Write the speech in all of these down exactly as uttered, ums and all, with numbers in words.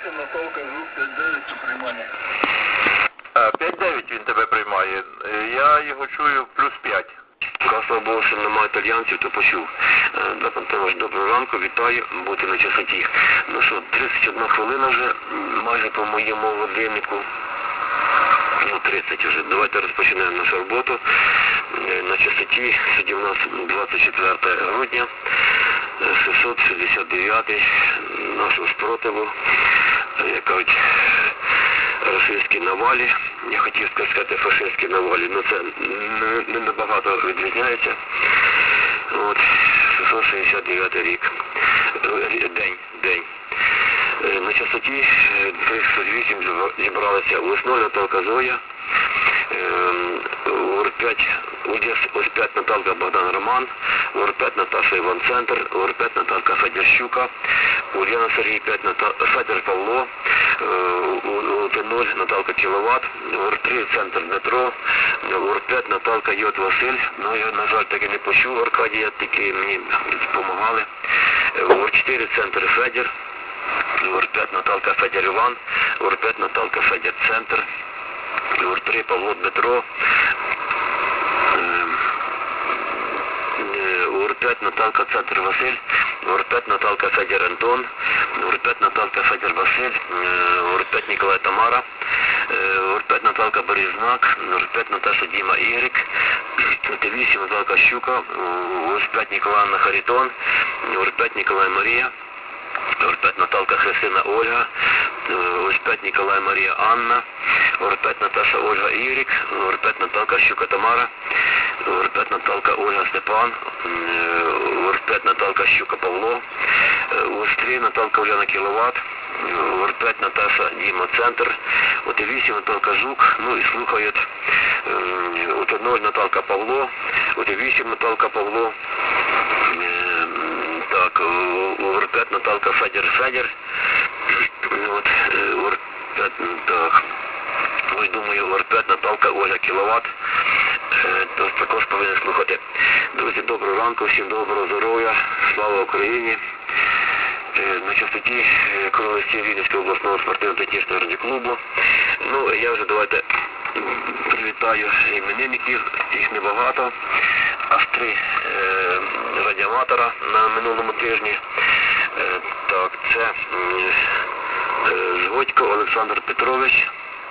Наталка Жук п'ять дев'ять у приймання. п'ять дев'ять він тебе приймає. Я його чую плюс п'ять. Слава Богу, що немає італьянців, то почув. Пантелаш, доброго ранку, вітаю, бути на частоті. Ну що, тридцять одна хвилина вже, майже по моєму годиннику. Ну, тридцять вже. Давайте розпочнемо нашу роботу. На частоті, сьогодні у нас двадцять четверте грудня, шістсот шістдесят дев'ятий нашого спротиву, як кажуть, російські навалі. Я хотів сказати фашистські навалі, але це не, не набагато відрізняється. От, шістсот шістдесят дев'ятий рік. День, день. На частоті тридцять вісім зібралася Лесноль, Наталка Зоя, УР п'ять ОС п'ять Наталка Богдан Роман, УР п'ять Наташа Іван Центр, УР п'ять Наталка Федір Щука, Ульяна Сергій п'ять Федір Павло, УТ нуль Наталка Кіловат, УР три Центр Дмитро, УР п'ять Наталка Йот Василь, ну я, на жаль, таки не почув Аркадія, тільки мені допомагали, УР чотири Центр Федір, УР п'ять Наталка Федір Іван, УР п'ять Наталка Федір Центр, УР три Павло Дмитро, УР п'ять Наталка Центр Василь, УР п'ять Наталка Федір Антон, УР п'ять Наталка Федір Василь, УР п'ять Ніколай Тамара, УР п'ять Наталка Березнак, УР п'ять Наташа Діма Ігрик, УТ вісім Наталка Щука, УР п'ять Ніколаївна Харитон, УР п'ять Ніколай Марія, УР п'ять Наталка Христина Ольга, УР п'ять Ніколай Марія Анна, УР п'ять Наташа Ольга Ігрик, УР п'ять Наталка Щука Тамара, УР п'ять Наталка Ольга Степан, УР п'ять Наталка Щука Павло, УР три Наталка Уляна Кіловат, УР п'ять Наташа Діма Центр, УТ вісім Наталка Жук, ну і слухають УТ нуль Наталка Павло, УТ вісім Наталка Павло, так, УР п'ять Наталка Федір Федір, от, УР п'ять, так, ось думаю, УР п'ять Наталка Ольга Кіловат, тож також повинен слухати. Друзі, доброго ранку, всім доброго здоров'я, слава Україні. На частоті керівництва Вінницького обласного спортивно-технічного радіоклубу. Ну, я вже давайте привітаю іменинників, їх небагато, аж три е, радіоматора на минулому тижні. Е, так, це е, Згодько Олександр Петрович,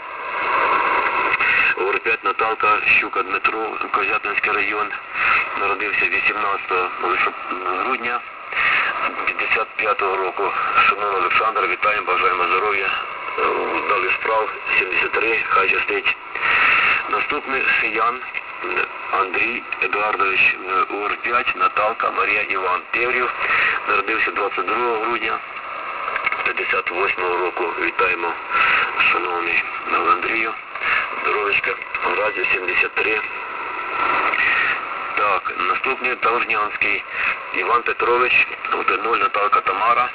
УР п'ять Наталка Щука Дмитро, Козятинський район, народився вісімнадцятого грудня п'ятдесят п'ятого року. Шановний Олександр, вітаємо, бажаємо здоров'я, вдалих справ, сімдесят три, хай щастить. Наступний Шиян Андрій Едуардович, УР п'ять Наталка Марія Іван Теврів, народився двадцять другого грудня п'ятдесят восьмого року. Вітаємо, шановний Андрію, здоров'ячка, разі сімдесят три. Так, наступний Таурнянський Іван Петрович, УТ нуль Наталка Тамара,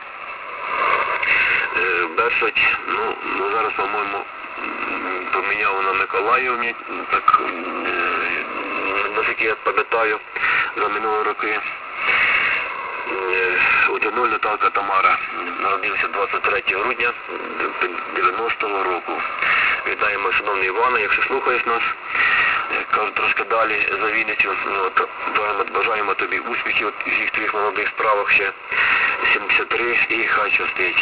е, Бершать, ну, ну зараз, по-моєму, поміняв на Миколаївні, так, е, наскільки я пам'ятаю, за минулі роки. УТ нуль Наталка Тамара, народився двадцять третього грудня дев'яностого року. Вітаємо, шановний Івана, якщо слухаєш нас, кажуть, трошки далі за Вінницю, ну, то бажаємо тобі успіхів у всіх твоїх молодих справах ще, сімдесят три, і хай щастить.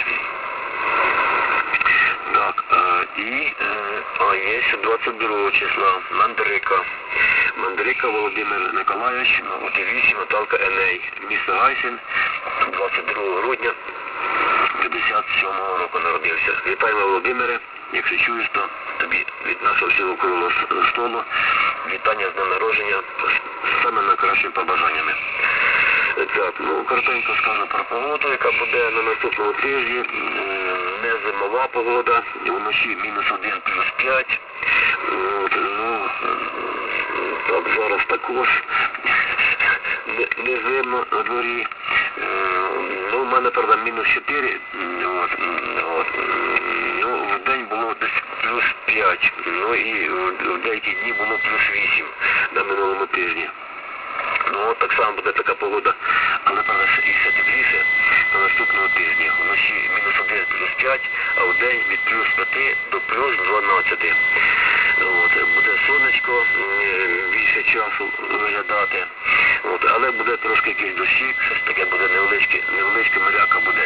Так, а, і, а є ще двадцять другого числа, Мандрика. Мандрика Володимир Миколайович, УТ вісім Наталка Еней, місто Гайсін, двадцять другого грудня п'ятдесят сьомого року народився. Вітаємо, Володимире, якщо чуєш, то тобі від нашого всього круглого столу вітання з днем народження з саме найкращими побажаннями. Так, ну, коротенько скажу про погоду, яка буде на наступному тижні. Не зимова погода, вночі мінус один, плюс п'ять. От, ну, так, зараз також не, не зимно на дворі. Ну, в мене, правда, мінус чотири. От, от, ну, в день було десь плюс п'ять. Ну, і в деякі дні було плюс вісім на минулому тижні. Ну, от так само буде така погода, але правда і ще тепліше на наступного тижня. Вночі мінус один плюс п'ять, а в день від плюс п'яти до плюс дванадцяти. От, буде сонечко, більше часу виглядати. От, але буде трошки якийсь дощик, щось таке буде невеличке, невеличке моряка буде.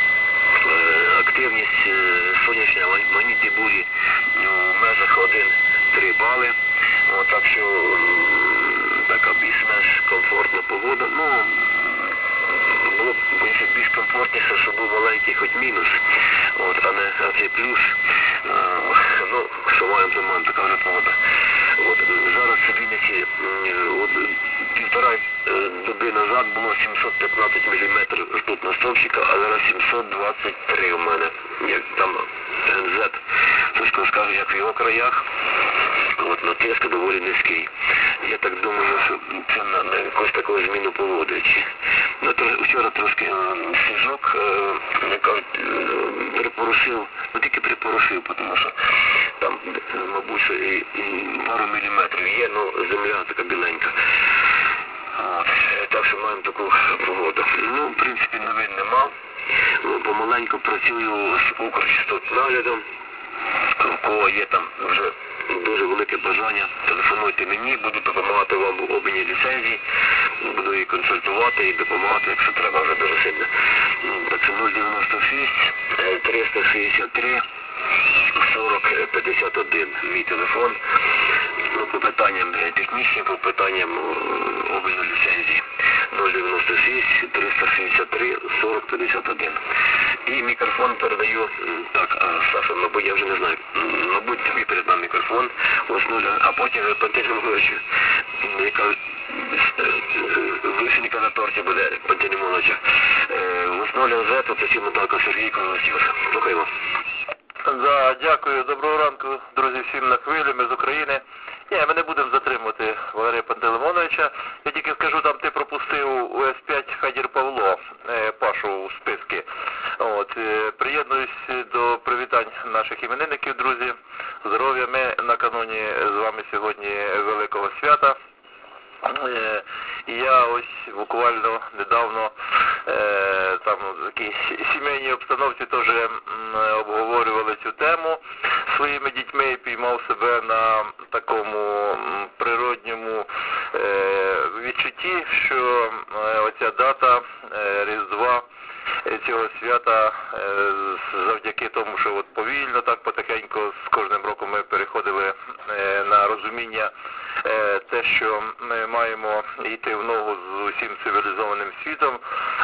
Е, активність е, сонячна, магнітні бурі в межах один-три бали. От, так що така більш-менш комфортна погода. Ну, було б більш комфортніше, щоб був маленький хоч мінус, от, а не а цей плюс. Е, ну, що маємо, то маємо, така вже погода. От, зараз в Вінниці от, півтора е, доби назад було сімсот п'ятнадцять міліметрів ртутного стовпчика, а зараз сімсот двадцять три у мене. Як там ен зет, хтось скаже, як в його краях. От, ну, тиск доволі низький. Я так думаю, що це на, на якусь таку зміну погоди. Ну, то, вчора трошки е, сніжок, е, як кажуть, е, припорушив, ну тільки припорушив, тому що там, е, мабуть, що і, і пару міліметрів є, ну земля така біленька. От, так що маємо таку погоду. Ну, в принципі, новин нема. Ну, помаленьку працюю з Укрчастотнаглядом. У кого є там вже дуже велике бажання, телефонуйте мені, буду допомагати вам в обміні ліцензій, буду і консультувати, і допомагати, якщо треба, вже дуже сильно. Так що нуль дев'яносто шість триста шістдесят три сорок п'ятдесят один мій телефон. Ну, по питанням технічним, по питанням обміну ліцензії. нуль дев'яносто шість триста шістдесят три сорок п'ятдесят один. І мікрофон передаю, так, Саша, мабуть, я вже не знаю, мабуть, тобі передам мікрофон, ось нуль, а потім Пантелеймон Григоровичу, яка вишенька на торті буде, Пантелеймоновича. Ось нуль зе, тут усі Наталка Сергій Колосів. Слухаємо. Да, дякую, доброго ранку, друзі, всім на хвилі, ми з України. Ні, ми не будемо затримувати Валерія Пантелеймоновича. Я тільки скажу, там ти пропустив у ес п'ять Федір Павло, е, Пашу у списки. От, е, приєднуюсь до привітань наших іменинників, друзі. Здоров'я, ми накануні з вами сьогодні великого свята. Е, і я ось буквально недавно е, там в якійсь сімейній обстановці теж м, обговорювали цю тему своїми дітьми, піймав себе на такому м, природньому е, відчутті, що е, оця дата е, Різдва е, цього свята е, завдяки тому, що от повільно, так потихеньку з кожним роком ми переходили е, на розуміння е, те, що ми маємо йти в ногу з усім цивілізованим світом,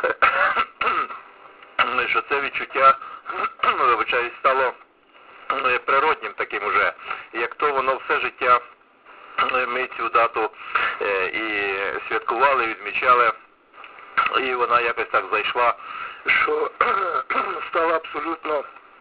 що це відчуття, вибачаюсь, стало природнім таким уже, як то воно все життя ми цю дату і святкували, і відмічали, і вона якось так зайшла, що стала абсолютно,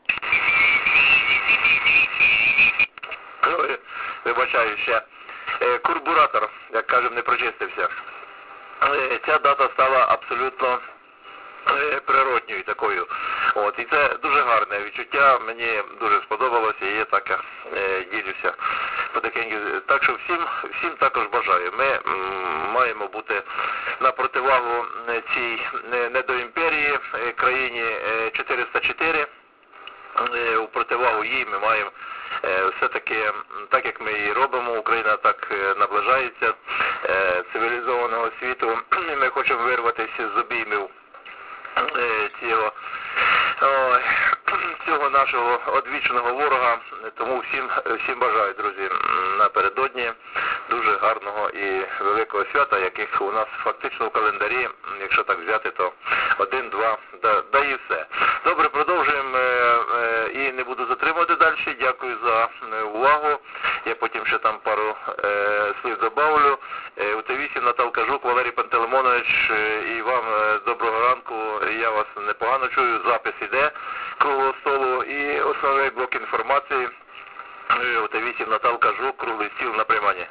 вибачаю ще, курбуратор, як кажемо, не прочистився. Ця дата стала абсолютно природньою такою. От, і це дуже гарне відчуття, мені дуже сподобалося, і я так е, ділюся потихеньку. Так що всім, всім також бажаю. Ми м, маємо бути на противагу цій недоімперії, країні чотириста чотири. Е, у противагу їй ми маємо е, все-таки, так як ми її робимо, Україна так е, наближається е, цивілізованого світу, і ми хочемо вирватися з обіймів Цього, о, цього нашого одвічного ворога, тому всім, всім бажаю, друзі, напередодні дуже гарного і великого свята, яких у нас фактично в календарі, якщо так взяти, то один, два, да, да і все. Добре, продовжуємо і не буду затримувати далі. Дякую за увагу. Я потім ще там пару е, слів добавлю. Е, у Т вісім Наталка Жук, Валерій Пантелеймонович, е, і вам е, доброго ранку. Я вас непогано чую, запис іде круглого столу і основний блок інформації. Е, у Т вісім Наталка Жук, круглий стіл на прийманні.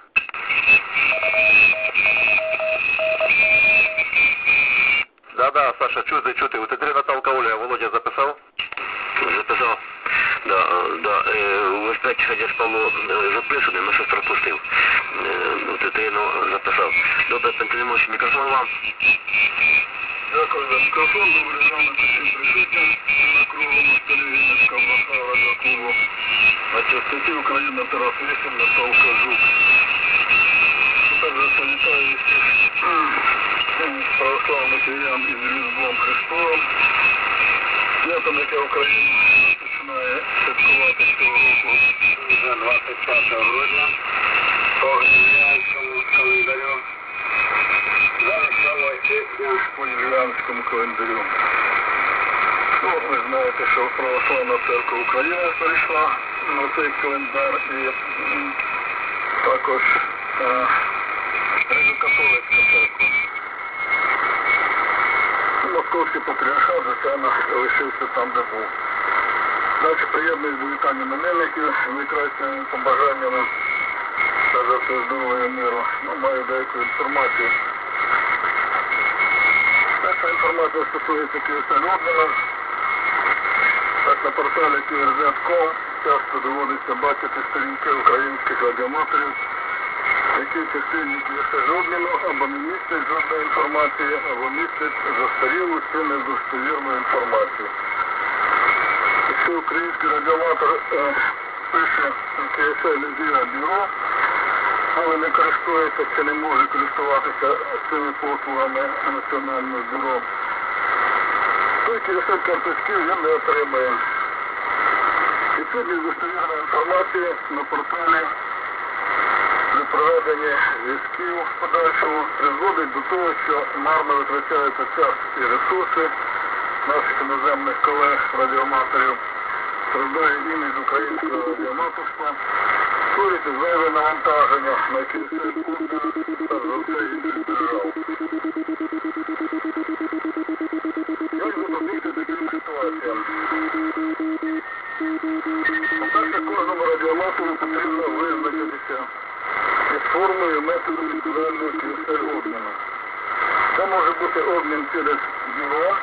Да-да, Саша, чути, чути. У Т три Наталка Ольга, Володя записав? Записав. Да, да, е, у безпеці десь Павло е, записаний, ми щось пропустив. Е, ну, ти, ти ну, записав. Добре, Пантелеймонович, мікрофон вам. Дякую за мікрофон, добрий ранок усім присутнім на круглому столі Вінницького обласного радіоклубу. На частоті Україна Тарас вісім, Наталка Жук. Також завітаю всіх православних вірян із Різдвом Христовим. Святом, яке Україна починає святкувати цього року вже двадцять п'ятого грудня по григоріанському календарю. Зараз сьомого січня по юліанському календарю. Ну, ви знаєте, що Православна Церква України перейшла на цей календар і м, також е, Греко-католицька церква. Московський патріархат, звичайно, лишився там, де був. Далі приєднуюсь до вітання іменинників з найкращими побажаннями та за все здоров'я миру. Ну, маю деяку інформацію. Перша інформація стосується Київсталь обміну. Так, на порталі кей ар зет крапка ком часто доводиться бачити сторінки українських радіоматорів, які в частині Київсталь обміну або не містять жодної інформації, або містять застарілу чи недостовірну інформацію. Якщо український радіоматор е, пише Київсталь бюро, але не користується чи не може користуватися цими послугами Національного бюро, то Київсталь карточків він не отримає. Відсутність достовірної інформації на порталі при проведенні зв'язків в подальшому призводить до того, що марно витрачається час і ресурси наших іноземних колег радіоматорів, страждає імідж українського радіоматорства, створюється зайве навантаження на Київсталь та за все інших держав. Як запобігти таким ситуаціям? По-перше, кожному радіоматору потрібно визначитися із формою методу відповідального Київсталь обміну. Це може бути обмін через бюро,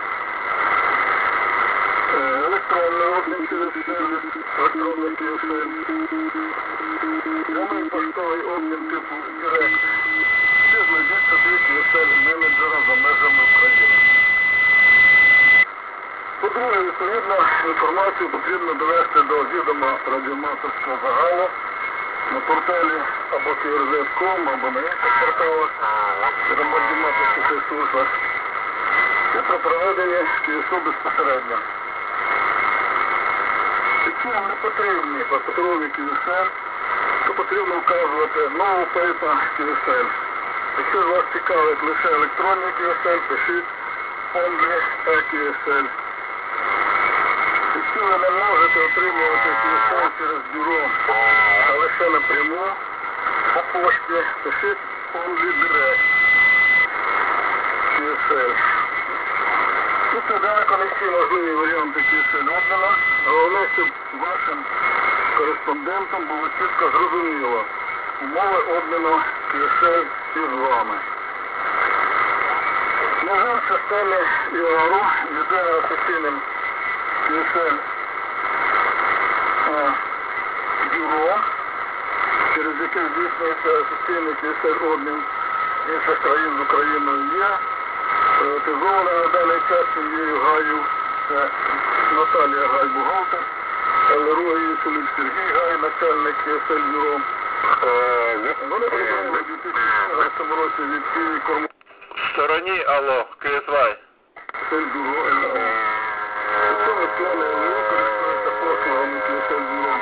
електронний обмін через сервіс електронний Київсталь, прямий поштовий обмін типу Директ, чи знайдіть собі Київсталь менеджера за межами України. По-друге, відповідно, інформацію потрібно довести до відома радіоматорського загалу на порталі або кей ар зет крапка ком, або на інших порталах, радіоматорських ресурсах, і про проведення Київсталь безпосередньо. Якщо вам не потрібні паперові Київсталь, то потрібно вказувати нову пейпа Київсталь. Якщо вас цікавить лише електронний Київсталь, пишіть Only Київсталь. Якщо ви не можете отримувати Київсталь через бюро, а лише напряму по пошті, пишіть Only Direct Київсталь. Ну, це далеко не всі можливі варіанти Київсталь обміну. Головне, щоб вашим кореспондентам було чітко зрозуміло умови обміну Київсталь із вами. На жаль, в системі і ар у єдиним офіційним Київсталь бюро, через яке здійснюється офіційний Київсталь обмін інших країн з Україною, є приватизована на даний час сім'єю Гаїв. Це Наталія Гай, бухгалтер, ел ер у і Сергій Гай, начальник Київсталь бюро. Вони прийняли у дві тисячі чотирнадцятому році від Києві Корму. В стороні, алло, КСВ. Київсталь бюро ел ер у. Якщо національне ел ер у користується послугами Київсталь бюро,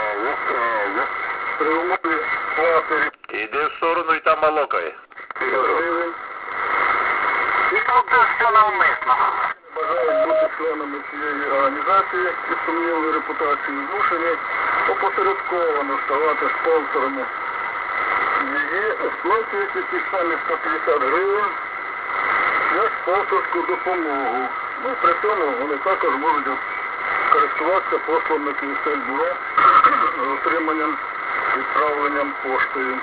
при умові плати Іди в сторону і там алокає. гривень, І тут все навмисно. бажають бути членами цієї організації із сумнівною репутацією, змушені опосередковано ставати спонсорами її, сплачуючи ті самі сто п'ятдесят гривень як спонсорську допомогу. Ну, при цьому вони також можуть користуватися послугами Київсталь бюро з отриманням, відправленням поштою.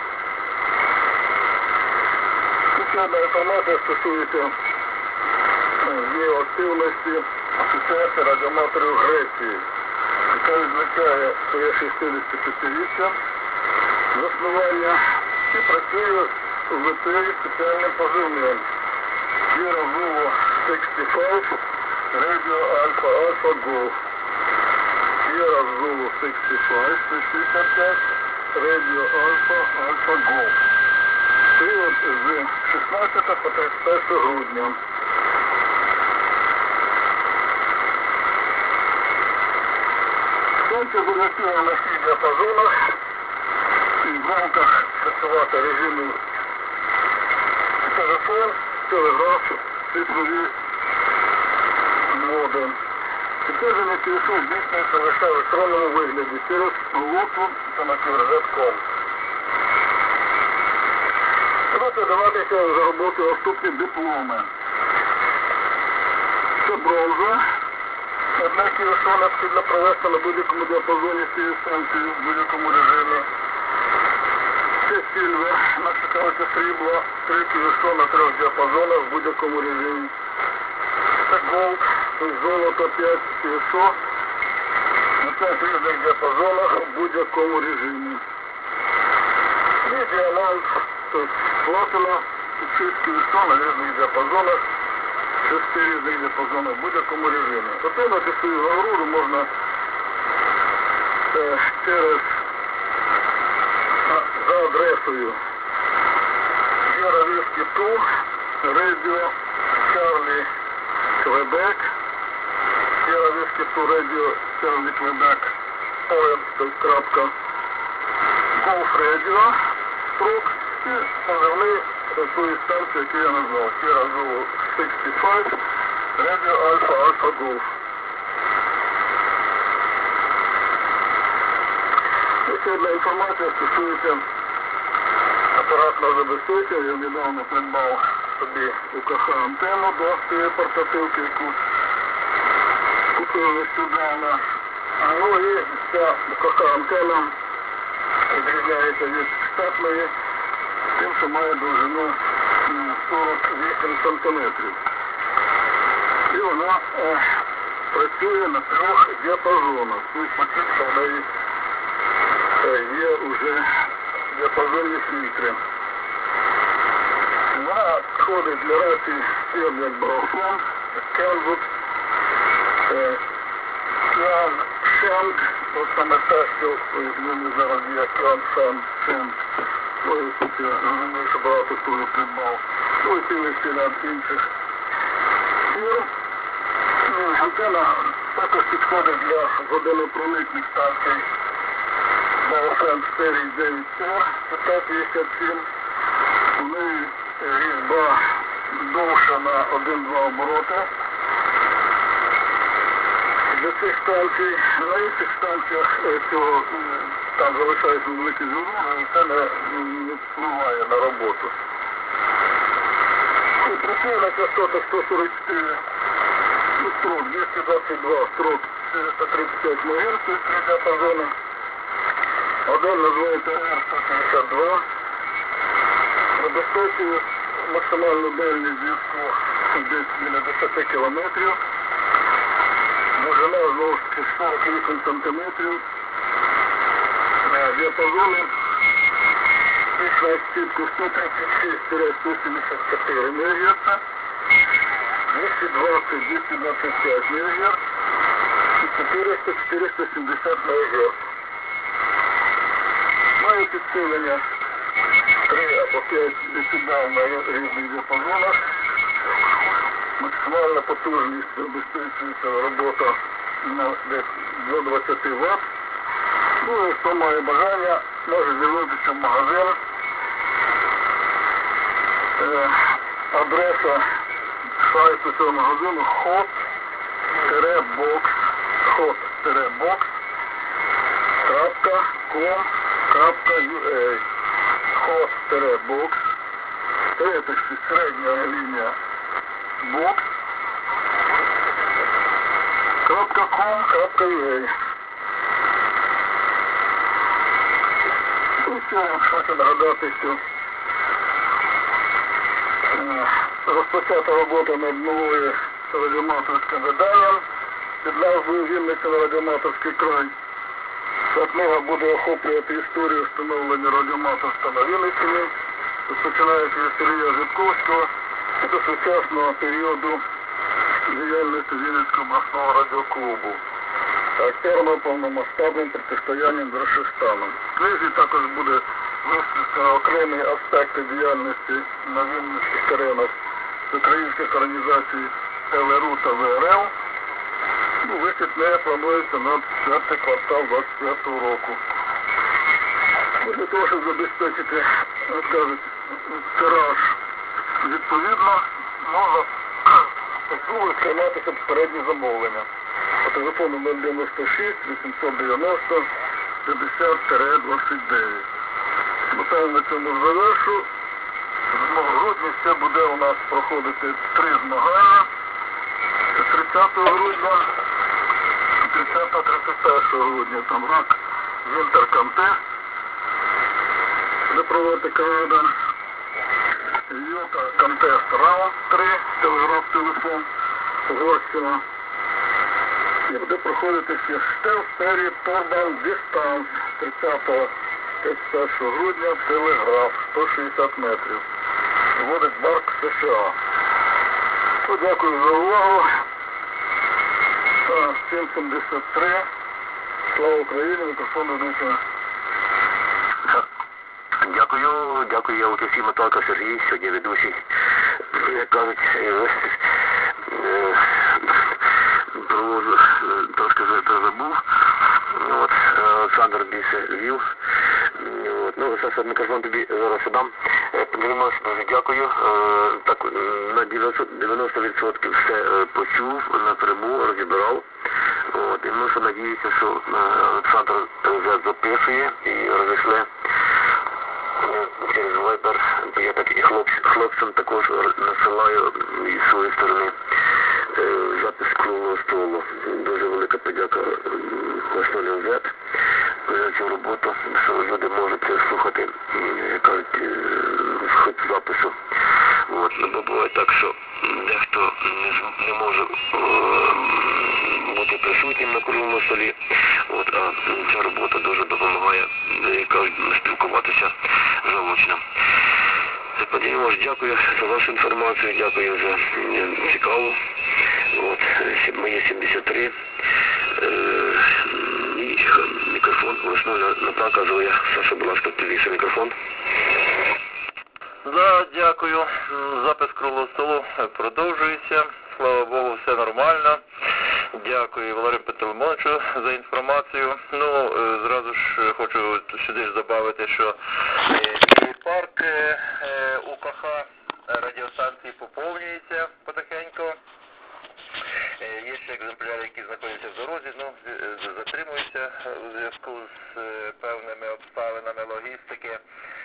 Ще одна інформація стосується змі активності Асоціації радіоматорів Греції. яка відзначає своє шістдесятип'ятиріччя заснування і працює в ВТІ спеціальним позивним Sierra Zulu шістдесят п'ять Radio Alpha Alpha Golf. Sierra Zulu шістдесят п'ять шістдесят п'ять Radio Alpha Alpha Golf. Період з шістнадцятого по тридцять перше грудня. Станція буде активна на всіх діапазонах і в рамках працювати режиму телефон, телеграф, цифрові моди. Підтвердження телефон здійснюється лише в електронному вигляді через лоту та на кю ар зет крапка ком. Давайте даватися за роботу наступні дипломи. Це бронза. Одна кілоша необхідно провести на будь-якому діапазоні з цієї станції в будь-якому режимі. Це сільвер, інакше кажучи срібло, три кілоша на трьох діапазонах в будь-якому режимі. Це голд, золото п'ять кілоша на п'ять різних діапазонах в будь-якому режимі. І діамант, тобто платина, шість кілоша на різних діапазонах. Шести різних діапазонів в будь-якому режимі. Отримати свою нагороду можна е, через а, за адресою Sierra Whiskey два, Radio Charlie Quebec, Sierra Whiskey два, Radio Charlie Quebec, Poem, тобто крапка, Golf Radio, строк і позивний тої станції, яку я назвав, Sierra Zulu шістдесят п'ять, Radio Alpha Alpha Golf. І ще одна інформація стосується апаратного забезпечення. Я недавно придбав собі УКХ антенну до цієї портативки, яку купив нещодавно. Ну і ця УКХ антенна відрізняється від штатної тим, що має довжину сорок вісім сантиметрів. І вона е, працює на трьох діапазонах. Тобто фактично в неї е, є вже діапазонні фільтри. Вона підходить для рацій фірм як Брофон, Kenwood, е, Кіан, Шенк, от саме те, що в ньому зараз є Кіан, Шенк, Шенк. Ой, тут я розумію, що багато хто вже придбав. Ну і цілий ряд інших фірм. Антенна також підходить для годинопроникних станцій Baofeng серії дев'ять ар п'ятсот п'ятдесят сім. У неї різьба довша на один-два обороти. Для цих станцій, на інших станціях цього там залишається великий зв'язок, але це не, не впливає на роботу. І працює на частотах сто сорок чотири, строк двісті двадцять два, строк чотириста тридцять п'ять мегагерц, це три діапазони. Один називається ар сто шістдесят два. Забезпечує максимальну дальність зв'язку десь біля десять кілометрів. Довжина знову ж таки сорок вісім сантиметрів. Діапазони пішла стіпку сто тридцять шість - сто сімдесят чотири мегагерц, двісті двадцять - двісті двадцять п'ять мегагерц і чотириста - чотириста сімдесят мегагерц. Має підсилення три або п'ять децибел на різних діапазонах. Максимальна потужність забезпечується робота на десь до двадцять ватт. Ну і хто має бажання, може звернутися в магазин. Е, адреса сайту цього магазину hot-box hot-box крапка ком крапка ю а hot-box це так середня лінія box крапка ком крапка ю а. Я хочу нагадати, що розпочата робота над новою радіоматорським виданням під назвою «Вінниця на радіоаматорський край». Ця книга буде охоплювати історію встановлення радіоаматорства на Вінниччині, розпочинаючи від Сергія Житковського до сучасного періоду діяльності Вінницького обласного радіоклубу, характерно повномасштабним протистоянням з Рашистаном. В книзі також буде висвітлено окремі аспекти діяльності на вінницьких теренах з українських організацій Л Р У та В Р Л. Ну, висвітлення планується на четвертий квартал двадцять п'ятого року. Ну, для того, щоб забезпечити, як кажуть, тираж відповідно, можна спробувати прийматися попередні замовлення. По телефону нуль дев'яносто шість вісімсот дев'яносто п'ятдесят двадцять дев'ять. Напевно, на цьому завершу. В грудні ще буде у нас проходити три змагання. Це тридцятого грудня, тридцятого тридцять першого грудня. Там рак Вінтер Контест, де проводити Канада. Йота Контест Раунд три, телеграф-телефон, Угорщина. І буде проходити ще Штел Серії Торбан Дистанс тридцятого тридцять першого грудня, телеграф сто шістдесят метрів. Проводить Барк США. Ну, дякую за увагу. сім сімдесят три. Слава Україні, мікрофон ведучий. Дякую, дякую, я от усі Металка Сергій, сьогодні ведучий, як кажуть, провозу, трошки забув, от, Олександр більше вів, от, ну, Саша, мікрофон тобі зараз дам, подивимось, дуже дякую, так, на дев'яносто відсотків все почув, напряму розібрав, от, і ми, що надіюся, що Олександр вже записує і розійшли через Viber, бо я так і хлоп, хлопцям також насилаю із своєї сторони запис круглого столу. Дуже велика подяка Основі О Зет за цю роботу, що люди можуть це слухати, як кажуть, хоч запису. От, бо буває так, що дехто не, не може бути присутнім на круглому столі, от, а ця робота дуже допомагає, як кажуть, спілкуватися заочно. Подивимось, дякую за вашу інформацію, дякую за цікаву. От, мої сімдесят три. Е, і мікрофон, основна Наталка Зоя. Саша, будь ласка, підвівся мікрофон. Да, дякую. Запис круглого столу продовжується. Слава Богу, все нормально. Дякую Валерію Пантелеймоновичу за інформацію. Ну, зразу ж хочу сюди ж додати, що мій парк У К Х радіостанції поповнюється потихеньку. Є ще екземпляри, які знаходяться в дорозі, ну, затримуються у зв'язку з певними обставинами логістики.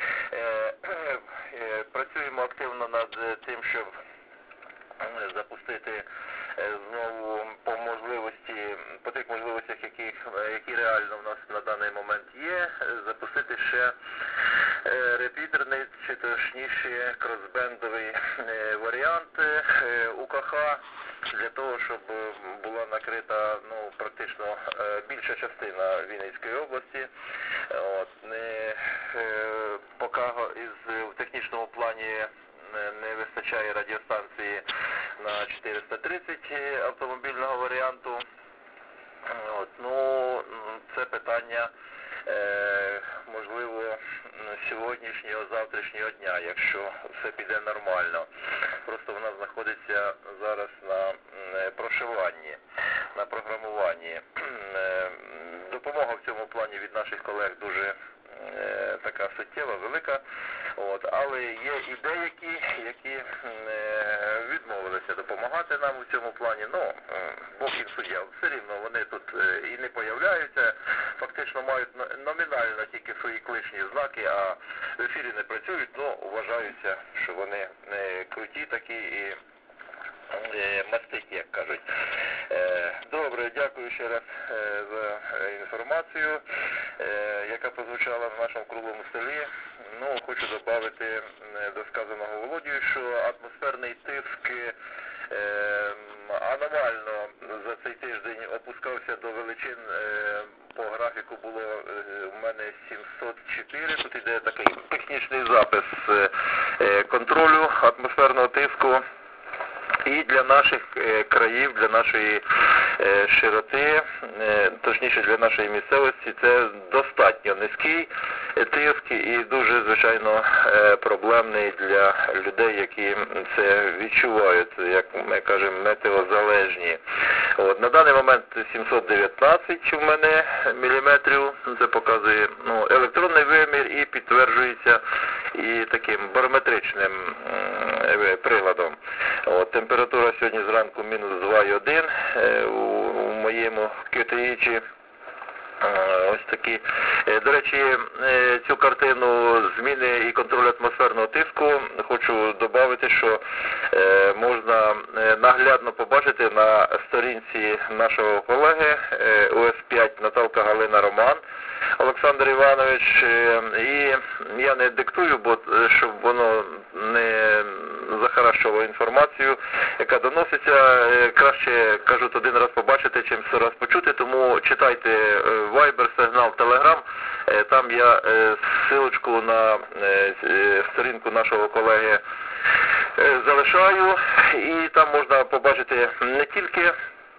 Працюємо активно над тим, щоб запустити знову по можливості, по тих можливостях, які, які реально в нас на даний момент є, запустити ще репітерний, чи точніше кросбендовий варіант У К Х, для того, щоб була накрита, ну, практично більша частина Вінницької області. От, не, поки із, в технічному плані не вистачає радіостанції на чотириста тридцять автомобільного варіанту. От, ну, це питання, е, можливо, сьогоднішнього, завтрашнього дня, якщо все піде нормально. Просто вона знаходиться зараз на прошиванні, на програмуванні. Допомога в цьому плані від наших колег дуже е, така суттєва, велика. От, але є і деякі, які е, відмовилися допомагати нам у цьому плані. Ну, Бог їм суддя. Все рівно вони тут е, і не появляються, фактично мають номінально тільки свої кличні знаки, а в ефірі не працюють, ну, вважаються, що вони е, круті такі і е, мастикі, як кажуть. Е, добре, дякую ще раз е, за інформацію, е, яка прозвучала в нашому круглому столі. Ну, хочу додати до сказаного Володію, що атмосферний тиск е, аномально за цей тиждень опускався до величин, е, по графіку було е, у мене сімсот чотири, тут іде такий технічний запис е, контролю атмосферного тиску. І для наших е, країв, для нашої е, широти, е, точніше для нашої місцевості, це достатньо низький тиск і дуже, звичайно, е, проблемний для людей, які це відчувають, як ми кажемо, метеозалежні. От, на даний момент сімсот дев'ятнадцять у мене міліметрів, це показує ну, електронний вимір і підтверджується і таким барометричним е, приладом. От, температура сьогодні зранку мінус два цілих один е, у, у моєму кю ті ічі. Ось такі. До речі, цю картину зміни і контролю атмосферного тиску хочу додати, що можна наглядно побачити на сторінці нашого колеги У С п'ять Наталка Галина Роман Олександр Іванович. І я не диктую, бо щоб воно не захаращувало інформацію, яка доноситься. Краще, кажуть, один раз побачити, чим сто раз почути, тому читайте Viber, Signal, Telegram, там я ссылочку на сторінку нашого колеги залишаю, і там можна побачити не тільки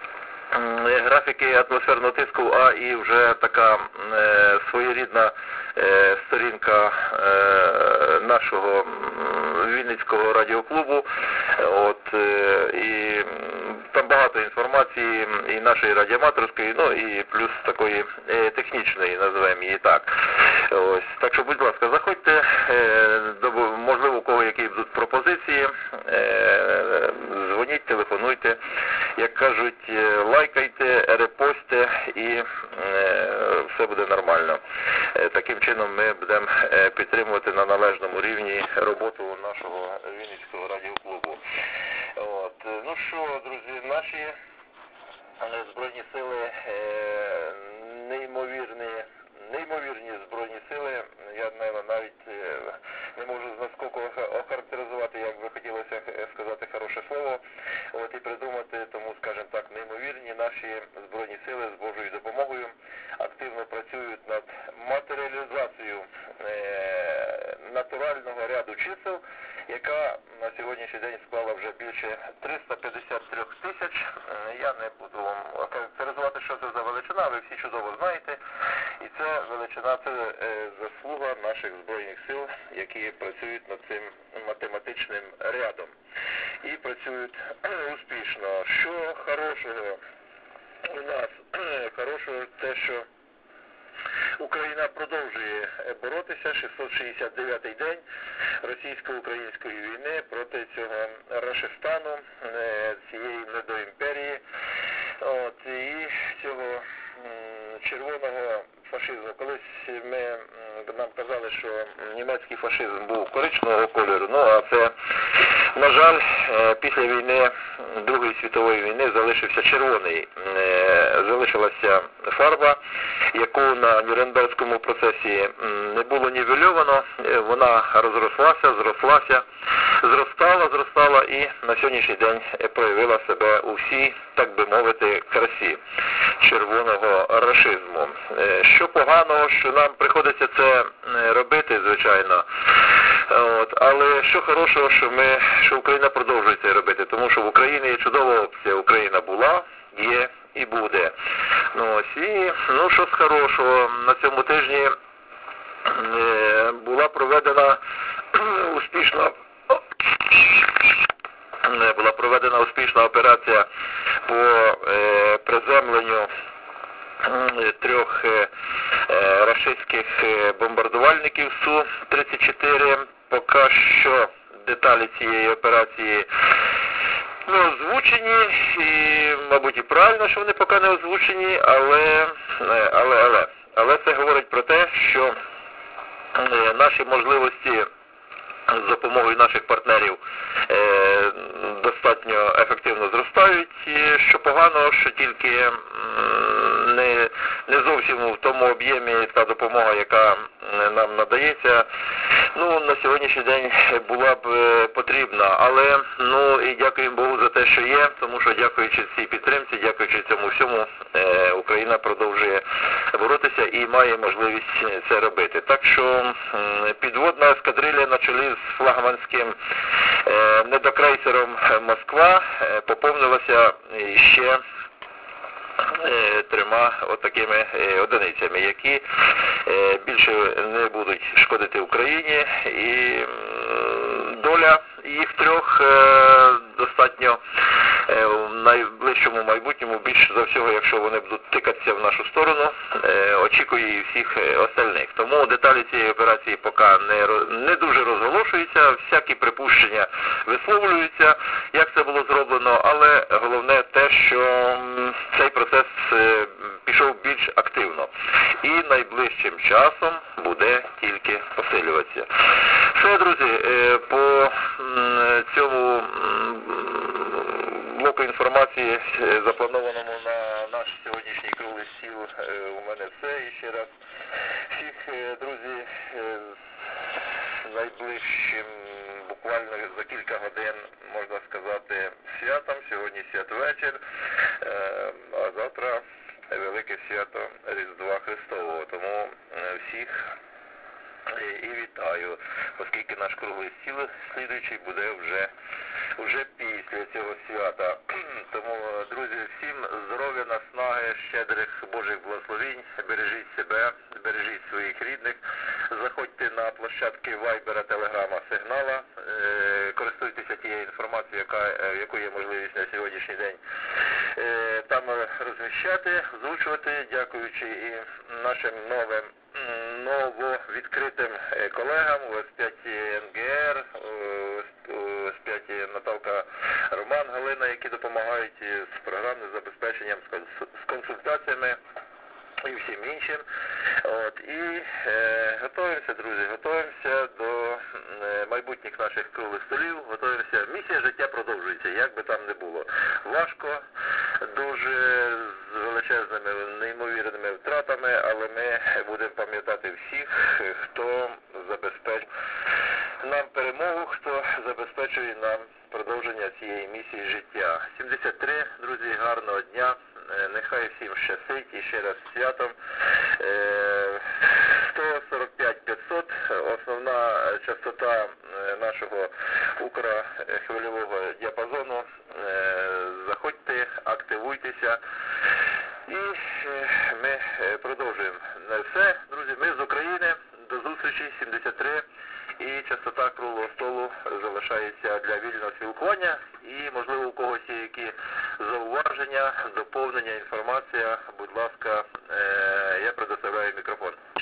графіки атмосферного тиску, а і вже така е, своєрідна е, сторінка е, нашого Вінницького радіоклубу. От, е, і там багато інформації і нашої радіоаматорської, ну і плюс такої е, технічної, називаємо її так. Ось, так що, будь ласка, заходьте, е, до, можливо, у кого які будуть пропозиції, е, дзвоніть, телефонуйте, як кажуть, лайкайте, репостите і е, все буде нормально. Е, таким чином ми будемо е, підтримувати на належному рівні роботу нашого Вінницького радіоклубу. От. Ну що, друзі, наші е, Збройні сили, е, неймовірні, неймовірні Збройні сили, я, навіть, навіть е, не можу з наскоку охарактеризувати, як би хотілося сказати хороше слово, от, і придумати, тому, скажімо так, неймовірні наші Збройні сили з Божою допомогою активно працюють над матеріалізацією е, натурального ряду чисел, яка на сьогоднішній день склала вже більше триста п'ятдесят три тисяч. Я не буду вам характеризувати, що це за величина, ви всі чудово знаєте. І це величина, це е, заслуга наших Збройних сил, які працюють над цим математичним рядом. І працюють успішно. Що хорошого у нас? Хорошого те, що Україна продовжує боротися, шістсот шістдесят дев'ятий день російсько-української війни проти цього Рашистану, цієї недоімперії, от, і цього червоного фашизму. Колись ми, нам казали, що німецький фашизм був коричневого кольору, ну а це, на жаль, після війни, Другої світової війни залишився червоний, залишилася фарба, яку на Нюрнберзькому процесі не було нівельовано, вона розрослася, зрослася, зростала, зростала і на сьогоднішній день проявила себе у всій, так би мовити, красі червоного рашизму. Що поганого, що нам приходиться це робити, звичайно, от, але що хорошого, що ми, що Україна продовжує це робити, тому що в Україні є чудова опція, Україна була, є і буде. Ну, ось, і, ну, що з хорошого, на цьому тижні е, була проведена успішна була проведена успішна операція по е, приземленню е, трьох е, е, рашистських бомбардувальників Су тридцять чотири. Поки що деталі цієї операції не озвучені, і, мабуть, і правильно, що вони поки не озвучені, але, але, але, але це говорить про те, що е, наші можливості з допомогою наших партнерів е, достатньо ефективно зростають, і що погано, що тільки не не зовсім в тому об'ємі та допомога, яка нам надається, ну, на сьогоднішній день була б потрібна. Але, ну, і дякуємо Богу за те, що є, тому що дякуючи цій підтримці, дякуючи цьому всьому, Україна продовжує боротися і має можливість це робити. Так що підводна ескадрилья на чолі з флагманським недокрейсером Москва поповнилася ще трьома отакими одиницями, які більше не будуть шкодити Україні, і доля їх трьох достатньо в найближчому майбутньому, більше за всього, якщо вони будуть тикатися в нашу сторону, очікує і всіх остальних. Тому деталі цієї операції поки не, не дуже розголошуються, всякі припущення висловлюються, як це було зроблено, але головне те, що цей процес пішов більш активно і найближчим часом буде тільки посилюватися. Все, друзі, по цьому блоку інформації, запланованому на наш сьогоднішній круглий стіл, у мене все. І ще раз всіх, друзі, найближчим, буквально за кілька годин, можна сказати, святом. Сьогодні святвечір, а завтра велике свято Різдва Христового. Тому всіх і вітаю, оскільки наш круглий стіл слідуючий буде вже, вже після цього свята. Тому, друзі, всім здоров'я, наснаги, щедрих Божих благословінь, бережіть себе, бережіть своїх рідних, заходьте на площадки Вайбера, Телеграма, Сигнала, користуйтеся тією інформацією, яка, яку є можливість на сьогоднішній день там розміщати, озвучувати, дякуючи і нашим новим нововідкритим колегам у ес п'ять ен ге ер, у ес п'ять Наталка, Роман, Галина, які допомагають з програмним забезпеченням, з консультаціями і всім іншим. От, і е, готуємося, друзі, готуємося до е, майбутніх наших круглих столів, готуємося. Місія життя продовжується, як би там не було. Важко, дуже з величезними, неймовірними втратами, але ми будемо пам'ятати всіх, хто забезпечує нам перемогу, хто забезпечує нам продовження цієї місії життя. сімдесят три, друзі, гарного дня. Нехай всім щастить, і ще раз святом. сто сорок п'ять п'ятсот, основна частота нашого укрхвильового діапазону. Заходьте, активуйтеся. І ми продовжуємо. Все, друзі, ми з України. До зустрічі, сімдесят три. І частота круглого столу залишається для вільного спілкування. І, можливо, у когось є які зауваження, доповнення, інформація, будь ласка, я предоставляю мікрофон.